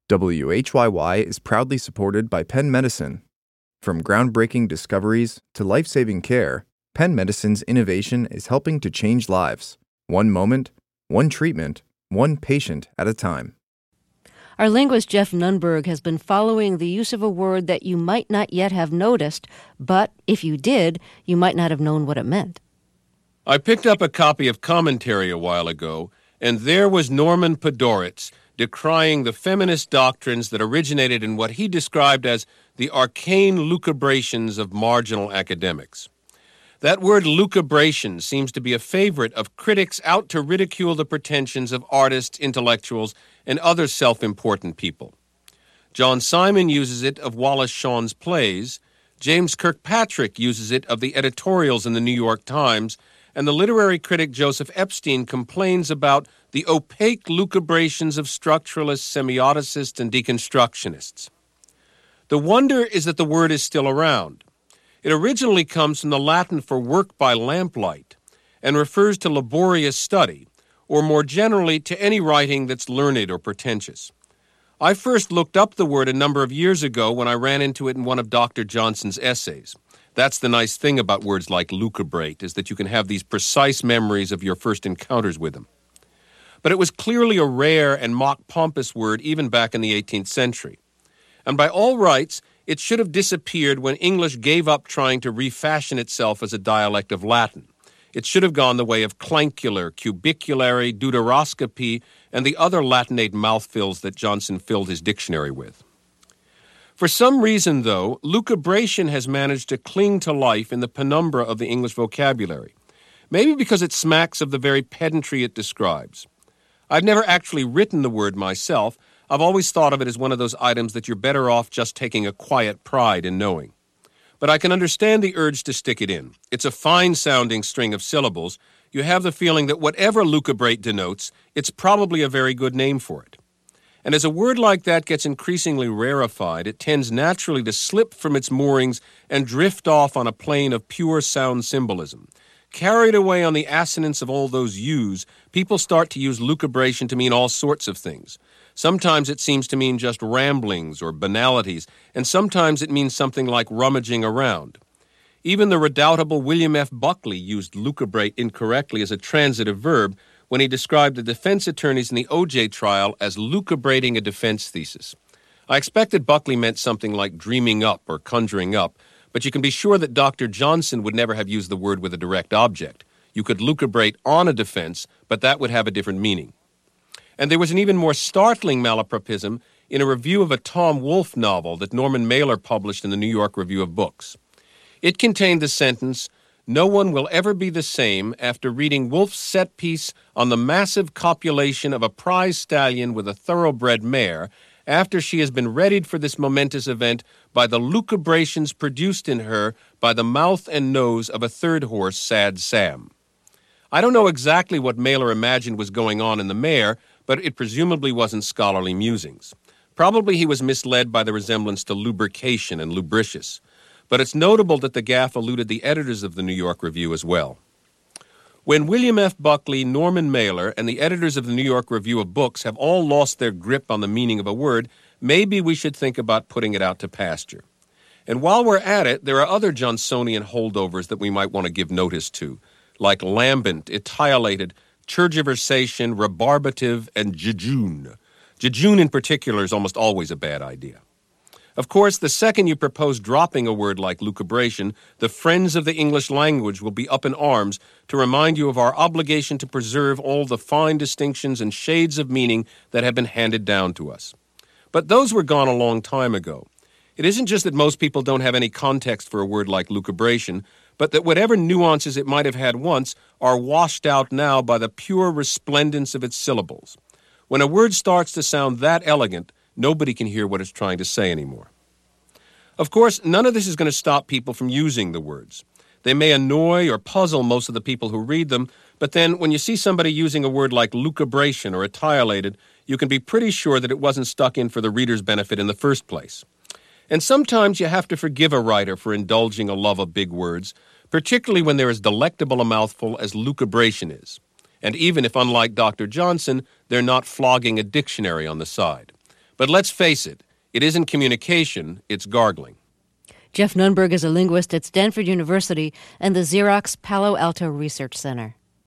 WHYY is proudly supported by Penn Medicine. From groundbreaking discoveries to life-saving care, Penn Medicine's innovation is helping to change lives. One moment, one treatment, one patient at a time. Our linguist Jeff Nunberg has been following the use of a word that you might not yet have noticed, but if you did, you might not have known what it meant. I picked up a copy of Commentary a while ago, and there was Norman Podhoretz decrying the feminist doctrines that originated in what he described as the arcane lucubrations of marginal academics. That word lucubration seems to be a favorite of critics out to ridicule the pretensions of artists, intellectuals, and other self-important people. John Simon uses it of Wallace Shawn's plays, James Kirkpatrick uses it of the editorials in the New York Times, and the literary critic Joseph Epstein complains about the opaque lucubrations of structuralists, semioticists, and deconstructionists. The wonder is that the word is still around. It originally comes from the Latin for work by lamplight and refers to laborious study, or more generally to any writing that's learned or pretentious. I first looked up the word a number of years ago when I ran into it in one of Dr. Johnson's essays. That's the nice thing about words like lucubrate, is that you can have these precise memories of your first encounters with them. But it was clearly a rare and mock-pompous word even back in the 18th century. And by all rights, it should have disappeared when English gave up trying to refashion itself as a dialect of Latin. It should have gone the way of clancular, cubiculary, deuteroscopy, and the other Latinate mouthfills that Johnson filled his dictionary with. For some reason, though, lucubration has managed to cling to life in the penumbra of the English vocabulary. Maybe because it smacks of the very pedantry it describes. I've never actually written the word myself. I've always thought of it as one of those items that you're better off just taking a quiet pride in knowing. But I can understand the urge to stick it in. It's a fine-sounding string of syllables. You have the feeling that whatever lucubrate denotes, it's probably a very good name for it. And as a word like that gets increasingly rarefied, it tends naturally to slip from its moorings and drift off on a plane of pure sound symbolism. Carried away on the assonance of all those U's, people start to use lucubration to mean all sorts of things. Sometimes it seems to mean just ramblings or banalities, and sometimes it means something like rummaging around. Even the redoubtable William F. Buckley used lucubrate incorrectly as a transitive verb when he described the defense attorneys in the O.J. trial as lucubrating a defense thesis. I expected Buckley meant something like dreaming up or conjuring up, but you can be sure that Dr. Johnson would never have used the word with a direct object. You could lucubrate on a defense, but that would have a different meaning. And there was an even more startling malapropism in a review of a Tom Wolfe novel that Norman Mailer published in the New York Review of Books. It contained the sentence, "No one will ever be the same after reading Wolfe's set piece on the massive copulation of a prize stallion with a thoroughbred mare after she has been readied for this momentous event by the lucubrations produced in her by the mouth and nose of a third horse, Sad Sam." I don't know exactly what Mailer imagined was going on in the mare, but it presumably wasn't scholarly musings. Probably he was misled by the resemblance to lubrication and lubricious. But it's notable that the gaffe eluded the editors of the New York Review as well. When William F. Buckley, Norman Mailer, and the editors of the New York Review of Books have all lost their grip on the meaning of a word, maybe we should think about putting it out to pasture. And while we're at it, there are other Johnsonian holdovers that we might want to give notice to, like lambent, etiolated, tergiversation, rebarbative, and jejune. Jejune in particular is almost always a bad idea. Of course, the second you propose dropping a word like lucubration, the friends of the English language will be up in arms to remind you of our obligation to preserve all the fine distinctions and shades of meaning that have been handed down to us. But those were gone a long time ago. It isn't just that most people don't have any context for a word like lucubration, but that whatever nuances it might have had once are washed out now by the pure resplendence of its syllables. When a word starts to sound that elegant, nobody can hear what it's trying to say anymore. Of course, none of this is going to stop people from using the words. They may annoy or puzzle most of the people who read them, but then when you see somebody using a word like lucubration or etiolated, you can be pretty sure that it wasn't stuck in for the reader's benefit in the first place. And sometimes you have to forgive a writer for indulging a love of big words, particularly when they're as delectable a mouthful as lucubration is. And even if, unlike Dr. Johnson, they're not flogging a dictionary on the side. But let's face it isn't communication, it's gargling. Jeff Nunberg is a linguist at Stanford University and the Xerox Palo Alto Research Center.